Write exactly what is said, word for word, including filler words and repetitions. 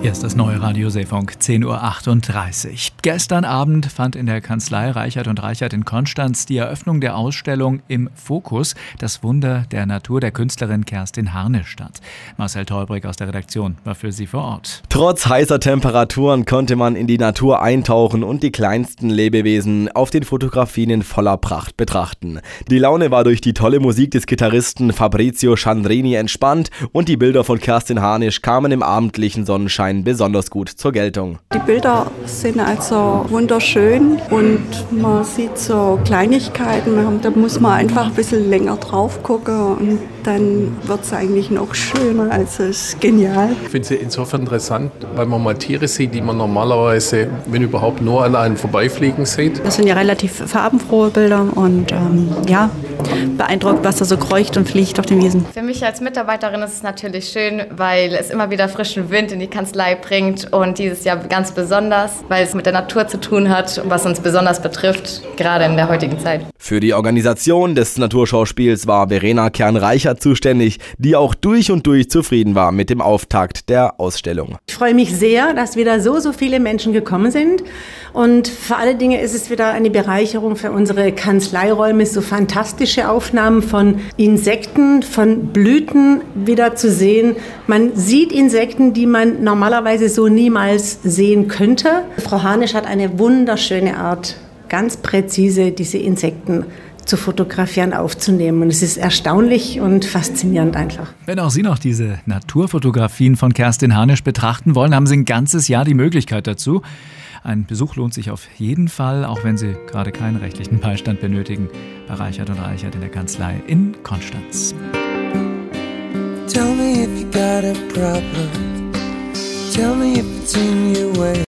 Hier ist das neue Radio Seefunk, zehn Uhr achtunddreißig. Gestern Abend fand in der Kanzlei Reichert und Reichert in Konstanz die Eröffnung der Ausstellung Im Fokus, das Wunder der Natur der Künstlerin Kerstin Harnisch statt. Marcel Tolbrich aus der Redaktion war für Sie vor Ort. Trotz heißer Temperaturen konnte man in die Natur eintauchen und die kleinsten Lebewesen auf den Fotografien in voller Pracht betrachten. Die Laune war durch die tolle Musik des Gitarristen Fabrizio Sandrini entspannt und die Bilder von Kerstin Harnisch kamen im abendlichen Sonnenschein besonders gut zur Geltung. Die Bilder sind also wunderschön und man sieht so Kleinigkeiten, da muss man einfach ein bisschen länger drauf gucken und dann wird es eigentlich noch schöner, also es ist genial. Ich finde sie insofern interessant, weil man mal Tiere sieht, die man normalerweise, wenn überhaupt, nur an einem vorbeifliegen sieht. Das sind ja relativ farbenfrohe Bilder und ähm, ja, beeindruckt, was da so kreucht und fliegt auf den Wiesen. Für mich als Mitarbeiterin ist es natürlich schön, weil es immer wieder frischen Wind in die Kanzlei bringt und dieses Jahr ganz besonders, weil es mit der Natur zu tun hat, was uns besonders betrifft, gerade in der heutigen Zeit. Für die Organisation des Naturschauspiels war Verena Kern-Reichert zuständig, die auch durch und durch zufrieden war mit dem Auftakt der Ausstellung. Ich freue mich sehr, dass wieder so, so viele Menschen gekommen sind und vor allen Dingen ist es wieder eine Bereicherung für unsere Kanzleiräume, so fantastische Aufnahmen von Insekten, von Blüten wieder zu sehen. Man sieht Insekten, die man normalerweise so niemals sehen könnte. Frau Harnisch hat eine wunderschöne Art, ganz präzise diese Insekten zu fotografieren, aufzunehmen. Und es ist erstaunlich und faszinierend einfach. Wenn auch Sie noch diese Naturfotografien von Kerstin Harnisch betrachten wollen, haben Sie ein ganzes Jahr die Möglichkeit dazu. Ein Besuch lohnt sich auf jeden Fall, auch wenn Sie gerade keinen rechtlichen Beistand benötigen, bei Reichert und Reichert in der Kanzlei in Konstanz. Tell me if you got a problem. Tell me if it's in your way.